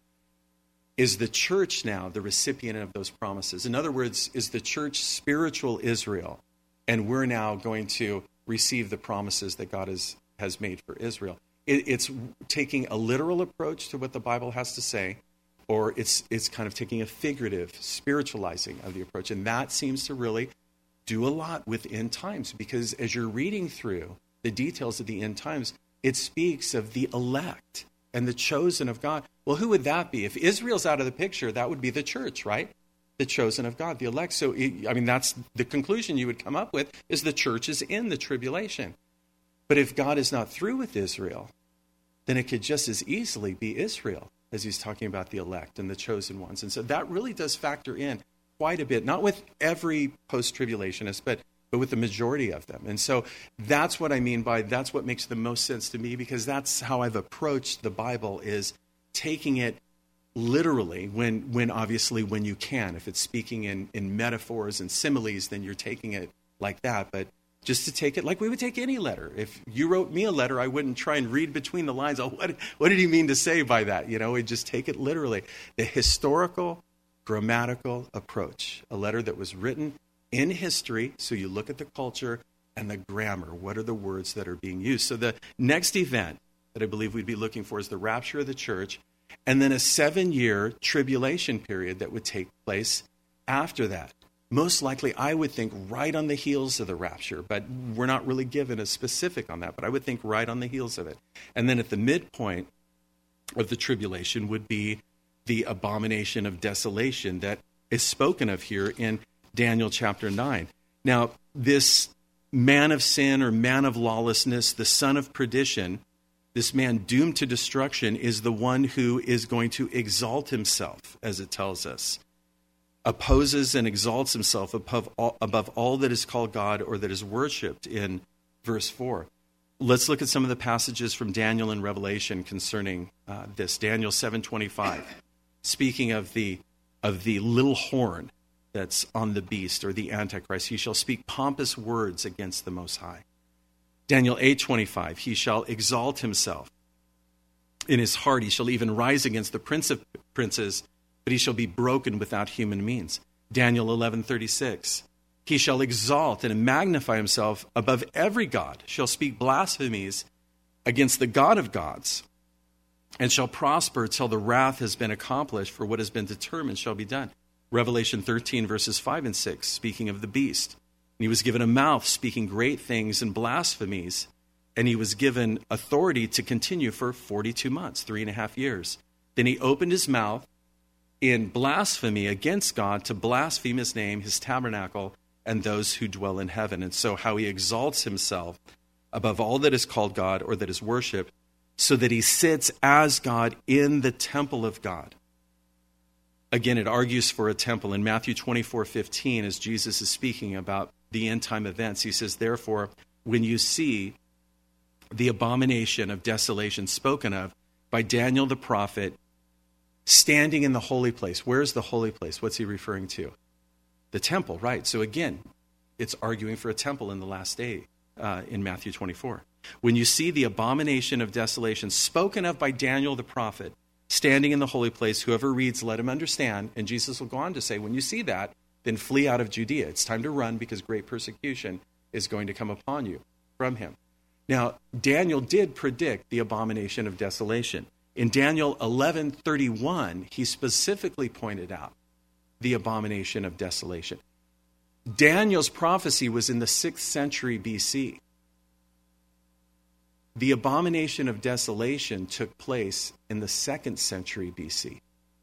A: is the church now the recipient of those promises? In other words, is the church spiritual Israel, and we're now going to receive the promises that God has made for Israel? It's taking a literal approach to what the Bible has to say, or it's kind of taking a figurative, spiritualizing of the approach. And that seems to really do a lot with end times, because as you're reading through the details of the end times, it speaks of the elect and the chosen of God. Well, who would that be? If Israel's out of the picture, that would be the church, right? The chosen of God, the elect. So, that's the conclusion you would come up with, is the church is in the tribulation. But if God is not through with Israel, then it could just as easily be Israel, as he's talking about the elect and the chosen ones. And so that really does factor in quite a bit, not with every post-tribulationist, but with the majority of them. And so that's what I mean by, that's what makes the most sense to me, because that's how I've approached the Bible, is taking it literally when obviously when you can. If it's speaking in metaphors and similes, then you're taking it like that, but just to take it like we would take any letter. If you wrote me a letter, I wouldn't try and read between the lines. Oh, what did he mean to say by that? We'd just take it literally. The historical, grammatical approach. A letter that was written in history, so you look at the culture and the grammar. What are the words that are being used? So the next event that I believe we'd be looking for is the rapture of the church, and then a 7-year tribulation period that would take place after that. Most likely, I would think right on the heels of the rapture, but we're not really given a specific on that, but I would think right on the heels of it. And then at the midpoint of the tribulation would be the abomination of desolation that is spoken of here in Daniel chapter 9. Now, this man of sin or man of lawlessness, the son of perdition, this man doomed to destruction, is the one who is going to exalt himself, as it tells us. Opposes and exalts himself above all that is called God or that is worshipped in verse 4. Let's look at some of the passages from Daniel and Revelation concerning this. Daniel 7:25, speaking of the little horn that's on the beast or the Antichrist. He shall speak pompous words against the Most High. Daniel 8:25, he shall exalt himself. In his heart he shall even rise against the prince of princes, but he shall be broken without human means. Daniel 11:36, he shall exalt and magnify himself above every god, shall speak blasphemies against the God of gods, and shall prosper till the wrath has been accomplished, for what has been determined shall be done. Revelation 13, verses 5 and 6, speaking of the beast. And he was given a mouth speaking great things and blasphemies, and he was given authority to continue for 42 months, 3.5 years. Then he opened his mouth in blasphemy against God to blaspheme his name, his tabernacle, and those who dwell in heaven. And so how he exalts himself above all that is called God or that is worshipped, so that he sits as God in the temple of God. Again, it argues for a temple. In Matthew 24:15, as Jesus is speaking about the end time events, he says, therefore, when you see the abomination of desolation spoken of by Daniel the prophet, standing in the holy place. Where's the holy place? What's he referring to? The temple, right. So again, it's arguing for a temple in the last day in Matthew 24. When you see the abomination of desolation spoken of by Daniel the prophet, standing in the holy place, whoever reads, let him understand. And Jesus will go on to say, when you see that, then flee out of Judea. It's time to run because great persecution is going to come upon you from him. Now, Daniel did predict the abomination of desolation. In Daniel 11:31, he specifically pointed out the abomination of desolation. Daniel's prophecy was in the 6th century BC. The abomination of desolation took place in the 2nd century BC.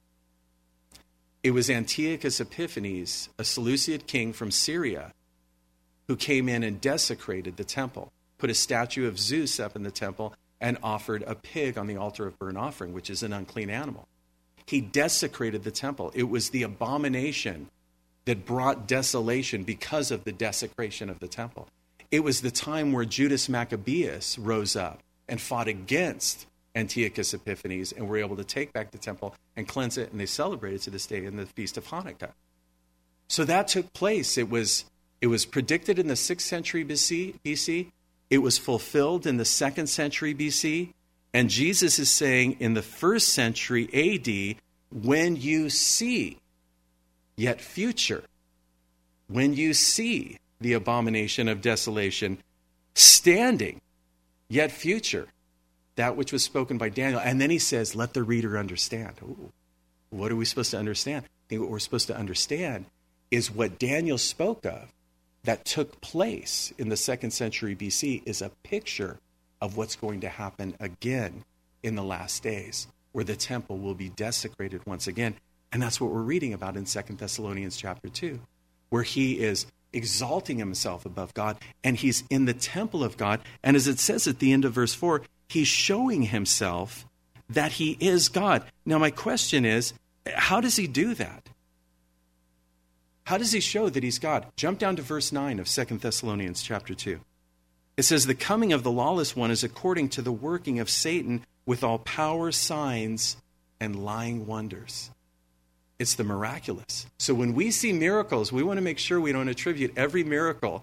A: It was Antiochus Epiphanes, a Seleucid king from Syria, who came in and desecrated the temple, put a statue of Zeus up in the temple, and offered a pig on the altar of burnt offering, which is an unclean animal. He desecrated the temple. It was the abomination that brought desolation because of the desecration of the temple. It was the time where Judas Maccabeus rose up and fought against Antiochus Epiphanes and were able to take back the temple and cleanse it, and they celebrate it to this day in the Feast of Hanukkah. So that took place. It was predicted in the 6th century BC. It was fulfilled in the 2nd century BC. And Jesus is saying in the 1st century AD, when you see, yet future, when you see the abomination of desolation standing, yet future, that which was spoken by Daniel. And then he says, let the reader understand. Ooh, what are we supposed to understand? I think what we're supposed to understand is what Daniel spoke of that took place in the 2nd century BC is a picture of what's going to happen again in the last days, where the temple will be desecrated once again. And that's what we're reading about in 2 Thessalonians chapter 2, where he is exalting himself above God, and he's in the temple of God. And as it says at the end of verse 4, he's showing himself that he is God. Now, my question is, how does he do that? How does he show that he's God? Jump down to verse 9 of 2 Thessalonians chapter 2. It says, the coming of the lawless one is according to the working of Satan with all power, signs, and lying wonders. It's the miraculous. So when we see miracles, we want to make sure we don't attribute every miracle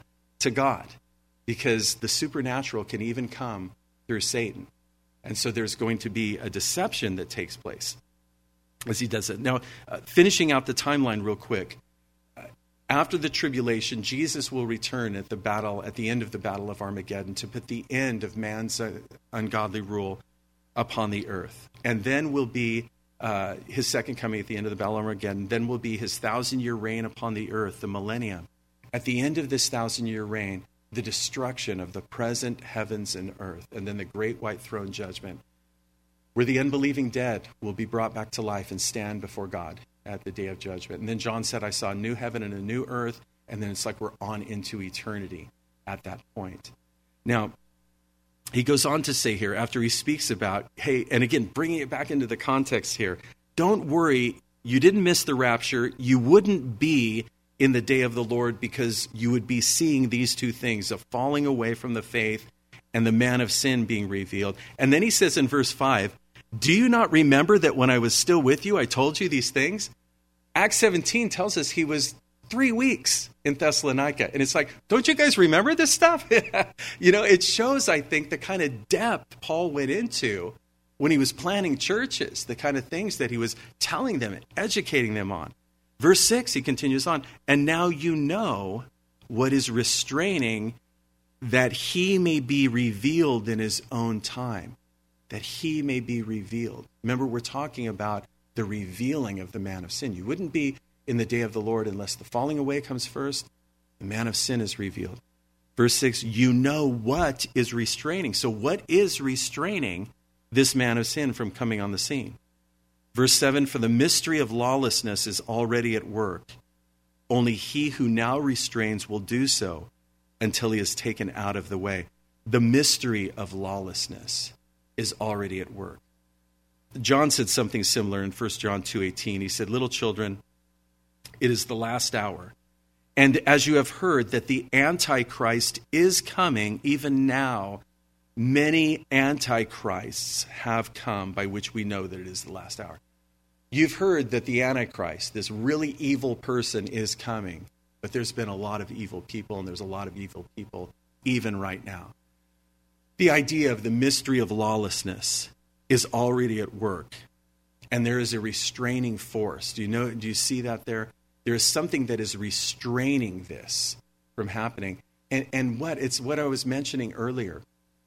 A: to God, because the supernatural can even come through Satan. And so there's going to be a deception that takes place as he does it. Now, finishing out the timeline real quick. After the tribulation, Jesus will return at the end of the battle of Armageddon, to put the end of man's ungodly rule upon the earth. And then will be his second coming at the end of the battle of Armageddon. Then will be his 1,000-year reign upon the earth, the millennium. At the end of this 1,000-year reign, the destruction of the present heavens and earth, and then the great white throne judgment, where the unbelieving dead will be brought back to life and stand before God at the day of judgment. And then John said, I saw a new heaven and a new earth, and then it's like we're on into eternity at that point. Now, he goes on to say here, after he speaks about, hey, and again, bringing it back into the context here, don't worry, you didn't miss the rapture. You wouldn't be in the day of the Lord, because you would be seeing these two things, of falling away from the faith and the man of sin being revealed. And then he says in verse 5, do you not remember that when I was still with you, I told you these things? Acts 17 tells us he was 3 weeks in Thessalonica. And it's like, don't you guys remember this stuff? It shows, I think, the kind of depth Paul went into when he was planning churches, the kind of things that he was telling them, educating them on. Verse 6, he continues on, and now you know what is restraining, that he may be revealed in his own time. That he may be revealed. Remember, we're talking about the revealing of the man of sin. You wouldn't be in the day of the Lord unless the falling away comes first. The man of sin is revealed. Verse 6, you know what is restraining. So what is restraining this man of sin from coming on the scene? Verse 7, for the mystery of lawlessness is already at work. Only he who now restrains will do so until he is taken out of the way. The mystery of lawlessness is already at work. John said something similar in 1 John 2:18. He said, little children, it is the last hour. And as you have heard that the Antichrist is coming, even now, many antichrists have come, by which we know that it is the last hour. You've heard that the Antichrist, this really evil person, is coming. But there's been a lot of evil people, and there's a lot of evil people even right now. The idea of the mystery of lawlessness is already at work. And there is a restraining force. Do you see that there? There is something that is restraining this from happening. And it's what I was mentioning earlier.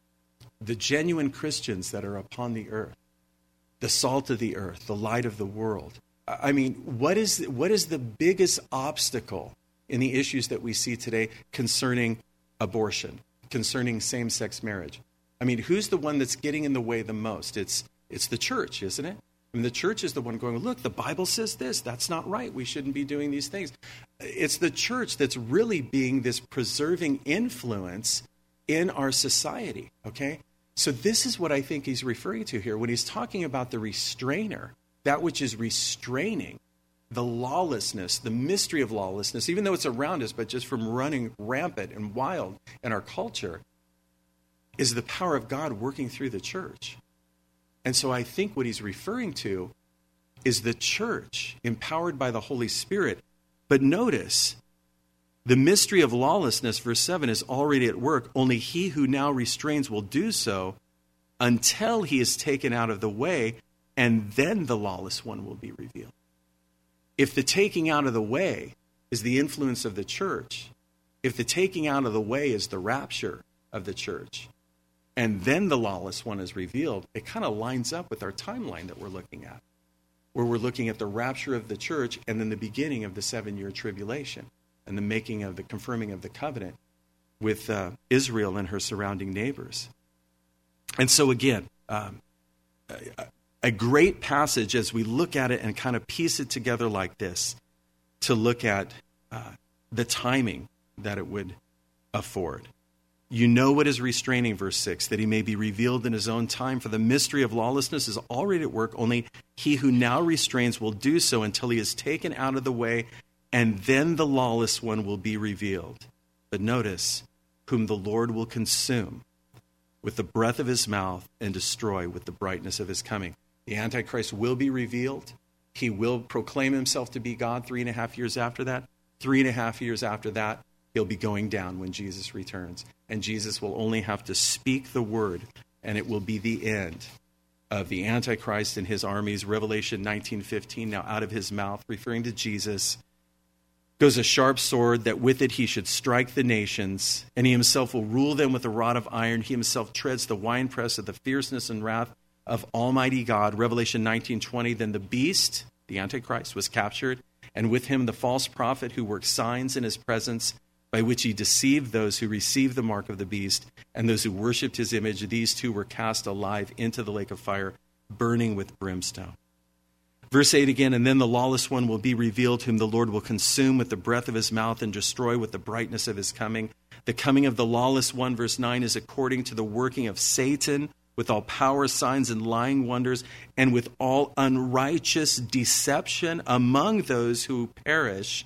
A: The genuine Christians that are upon the earth, the salt of the earth, the light of the world. I mean, what is the biggest obstacle in the issues that we see today concerning abortion, concerning same-sex marriage? I mean, who's the one that's getting in the way the most? It's the church, isn't it? I mean, the church is the one going, look, the Bible says this. That's not right. We shouldn't be doing these things. It's the church that's really being this preserving influence in our society, okay? So this is what I think he's referring to here when he's talking about the restrainer, that which is restraining the lawlessness, the mystery of lawlessness, even though it's around us, but just from running rampant and wild in our culture, is the power of God working through the church. And so I think what he's referring to is the church empowered by the Holy Spirit. But notice, the mystery of lawlessness, verse 7, is already at work. Only he who now restrains will do so until he is taken out of the way, and then the lawless one will be revealed. If the taking out of the way is the influence of the church, if the taking out of the way is the rapture of the church, and then the lawless one is revealed, it kind of lines up with our timeline that we're looking at, where we're looking at the rapture of the church and then the beginning of the 7-year tribulation and the confirming of the covenant with Israel and her surrounding neighbors. And so again, a great passage as we look at it and kind of piece it together like this, to look at the timing that it would afford. You know what is restraining, verse 6, that he may be revealed in his own time. For the mystery of lawlessness is already at work. Only he who now restrains will do so until he is taken out of the way, and then the lawless one will be revealed. But notice, whom the Lord will consume with the breath of his mouth and destroy with the brightness of his coming. The Antichrist will be revealed. He will proclaim himself to be God 3.5 years after that. 3.5 years after that, he'll be going down when Jesus returns. And Jesus will only have to speak the word, and it will be the end of the Antichrist and his armies. Revelation 19:15, now out of his mouth, referring to Jesus, goes a sharp sword, that with it he should strike the nations, and he himself will rule them with a rod of iron. He himself treads the winepress of the fierceness and wrath of Almighty God. Revelation 19:20, then the beast, the Antichrist, was captured, and with him the false prophet who worked signs in his presence, by which he deceived those who received the mark of the beast and those who worshipped his image. These two were cast alive into the lake of fire, burning with brimstone. Verse 8 again, and then the lawless one will be revealed, whom the Lord will consume with the breath of his mouth and destroy with the brightness of his coming. The coming of the lawless one, verse 9, is according to the working of Satan, with all power, signs, and lying wonders, and with all unrighteous deception among those who perish,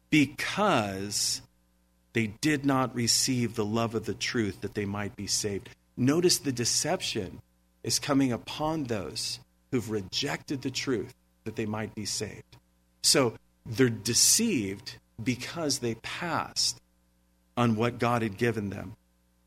A: because they did not receive the love of the truth, that they might be saved. Notice the deception is coming upon those who've rejected the truth, that they might be saved. So they're deceived because they passed on what God had given them.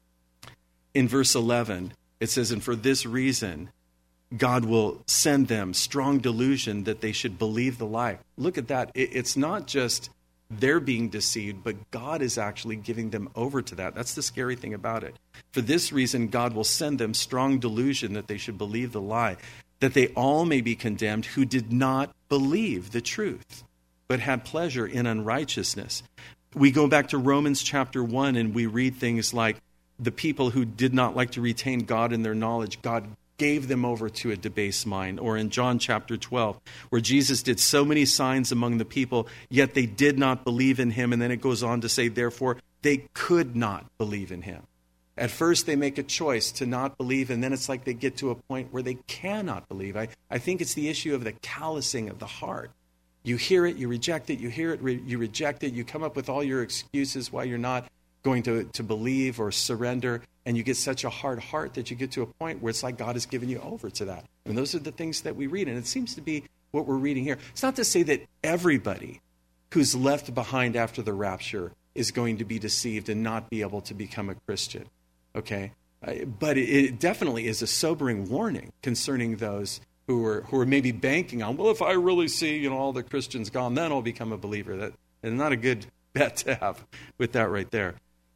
A: In verse 11, it says, and for this reason, God will send them strong delusion that they should believe the lie. Look at that. It's not just they're being deceived, but God is actually giving them over to that. That's the scary thing about it. For this reason, God will send them strong delusion that they should believe the lie, that they all may be condemned who did not believe the truth, but had pleasure in unrighteousness. We go back to Romans chapter 1 and we read things like, the people who did not like to retain God in their knowledge, God gave them over to a debased mind. Or in John chapter 12, where Jesus did so many signs among the people, yet they did not believe in him. And then it goes on to say, therefore, they could not believe in him. At first, they make a choice to not believe, and then it's like they get to a point where they cannot believe. I think it's the issue of the callousing of the heart. You hear it, you reject it, you hear it, you reject it, you come up with all your excuses why you're not going to believe or surrender, and you get such a hard heart that you get to a point where it's like God has given you over to that. And those are the things that we read, and it seems to be what we're reading here. It's not to say that everybody who's left behind after the rapture is going to be deceived and not be able to become a Christian. Okay, but it definitely is a sobering warning concerning those who are maybe banking on, well, if I really see all the Christians gone, then I'll become a believer. That is not a good bet to have with that right there.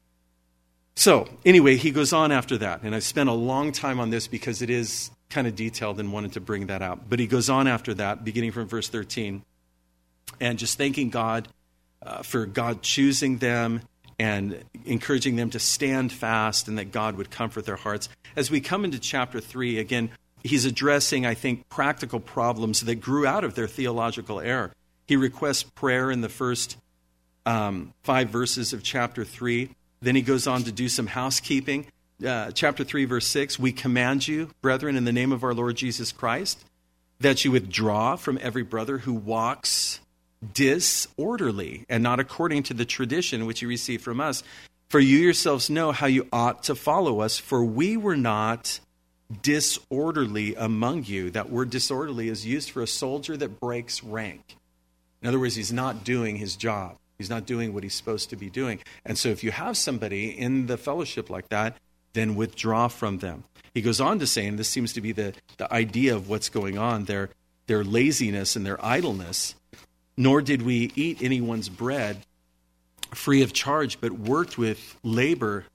A: So anyway, he goes on after that, and I've spent a long time on this because it is kind of detailed and wanted to bring that out. But he goes on after that, beginning from verse 13, and just thanking God for God choosing them and encouraging them to stand fast and that God would comfort their hearts. As we come into chapter 3, again, he's addressing, I think, practical problems that grew out of their theological error. He requests prayer in the first 5 verses of chapter 3. Then he goes on to do some housekeeping. Chapter 3, verse 6, we command you, brethren, in the name of our Lord Jesus Christ, that you withdraw from every brother who walks disorderly and not according to the tradition which you received from us. For you yourselves know how you ought to follow us, for we were not disorderly among you. That word disorderly is used for a soldier that breaks rank. In other words, he's not doing his job. He's not doing what he's supposed to be doing. And so if you have somebody in the fellowship like that, then withdraw from them. He goes on to say, and this seems to be the idea of what's going on, their laziness and their idleness. Nor did we eat anyone's bread free of charge, but worked with labor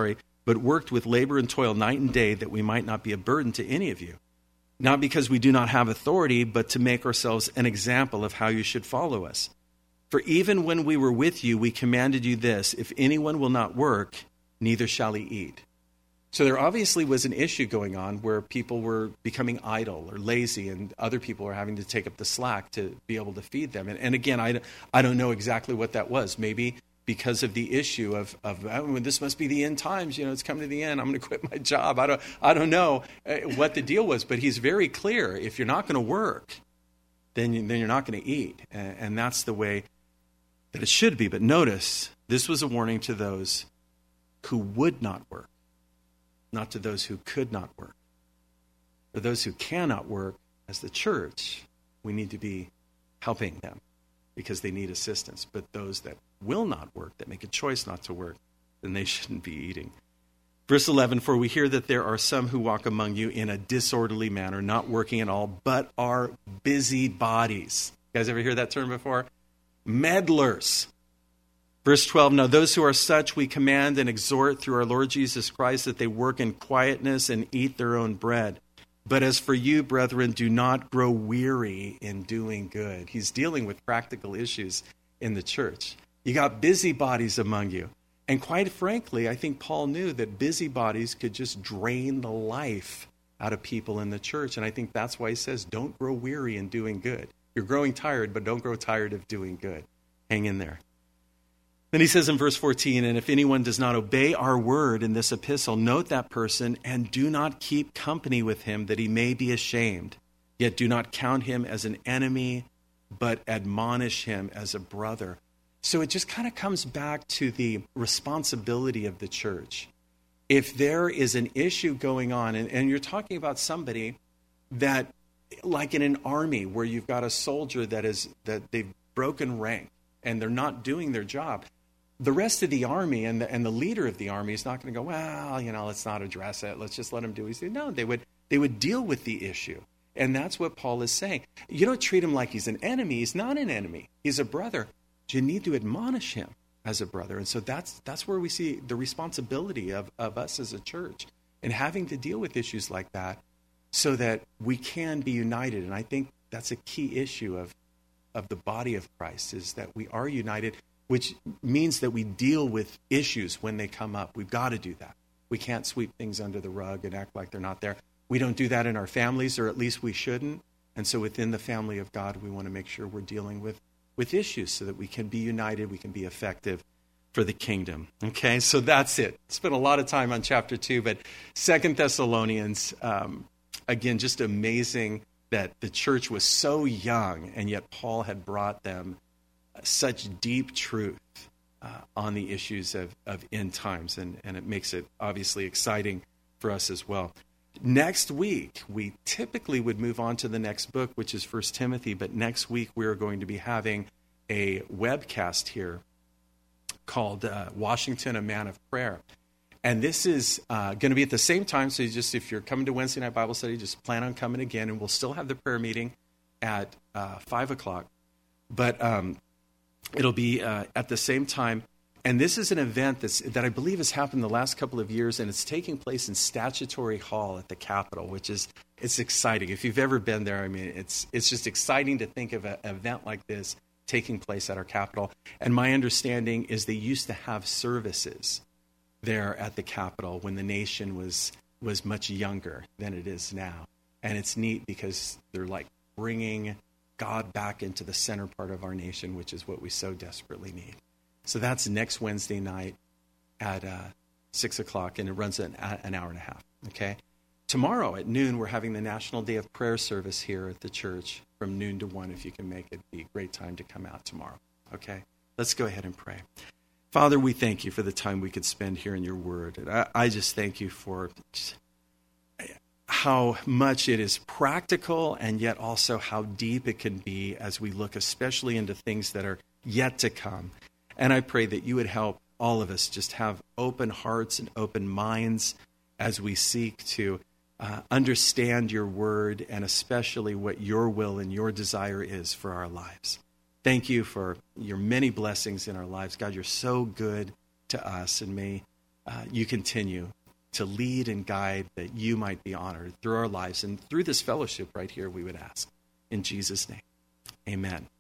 A: and toil night and day, that we might not be a burden to any of you. Not because we do not have authority, but to make ourselves an example of how you should follow us. For even when we were with you, we commanded you this, if anyone will not work, neither shall he eat. So there obviously was an issue going on where people were becoming idle or lazy, and other people were having to take up the slack to be able to feed them. And again, I don't know exactly what that was. Maybe because of the issue of this must be the end times. It's coming to the end. I'm going to quit my job. I don't know what the deal was, but he's very clear. If you're not going to work, then you're not going to eat, and that's the way that it should be. But notice, this was a warning to those who would not work, not to those who could not work. For those who cannot work, as the church, we need to be helping them. because they need assistance. But those that will not work, that make a choice not to work, then they shouldn't be eating. Verse 11, for we hear that there are some who walk among you in a disorderly manner, not working at all, but are busybodies. You guys ever hear that term before? Meddlers. Verse 12, now those who are such we command and exhort through our Lord Jesus Christ that they work in quietness and eat their own bread. But as for you, brethren, do not grow weary in doing good. He's dealing with practical issues in the church. You got busybodies among you. And quite frankly, I think Paul knew that busybodies could just drain the life out of people in the church. And I think that's why he says, don't grow weary in doing good. You're growing tired, but don't grow tired of doing good. Hang in there. Then he says in verse 14, and if anyone does not obey our word in this epistle, note that person and do not keep company with him that he may be ashamed. Yet do not count him as an enemy, but admonish him as a brother. So it just kind of comes back to the responsibility of the church. If there is an issue going on, and you're talking about somebody that, like in an army where you've got a soldier that they've broken rank and they're not doing their job, the rest of the army and the leader of the army is not going to go, well, let's not address it. Let's just let him do what he said. No, they would deal with the issue. And that's what Paul is saying. You don't treat him like he's an enemy. He's not an enemy. He's a brother. You need to admonish him as a brother. And so that's where we see the responsibility of us as a church and having to deal with issues like that so that we can be united. And I think that's a key issue of the body of Christ, is that we are united, which means that we deal with issues when they come up. We've got to do that. We can't sweep things under the rug and act like they're not there. We don't do that in our families, or at least we shouldn't. And so within the family of God, we want to make sure we're dealing with issues so that we can be united, we can be effective for the kingdom. Okay, so that's it. Spent a lot of time on chapter 2, but 2 Thessalonians, again, just amazing that the church was so young, and yet Paul had brought them such deep truth on the issues of end times, and it makes it obviously exciting for us as well. Next week, we typically would move on to the next book, which is 1 Timothy, but next week we're going to be having a webcast here called Washington, a Man of Prayer. And this is going to be at the same time, so if you're coming to Wednesday night Bible study, just plan on coming again, and we'll still have the prayer meeting at 5 o'clock. But it'll be at the same time. And this is an event that I believe has happened the last couple of years, and it's taking place in Statutory Hall at the Capitol, it's exciting. If you've ever been there, I mean, it's just exciting to think of an event like this taking place at our Capitol. And my understanding is they used to have services there at the Capitol when the nation was much younger than it is now. And it's neat because they're like bringing God back into the center part of our nation, which is what we so desperately need. So that's next Wednesday night at 6 o'clock, and it runs an hour and a half, okay? Tomorrow at noon, we're having the National Day of Prayer service here at the church from noon to 1. If you can make it, it'd be a great time to come out tomorrow, okay? Let's go ahead and pray. Father, we thank you for the time we could spend here in your word. And I just thank you for how much it is practical and yet also how deep it can be as we look especially into things that are yet to come. And I pray that you would help all of us just have open hearts and open minds as we seek to understand your word and especially what your will and your desire is for our lives. Thank you for your many blessings in our lives. God, you're so good to us, and may you continue to lead and guide that you might be honored through our lives and through this fellowship right here, we would ask. In Jesus' name, amen.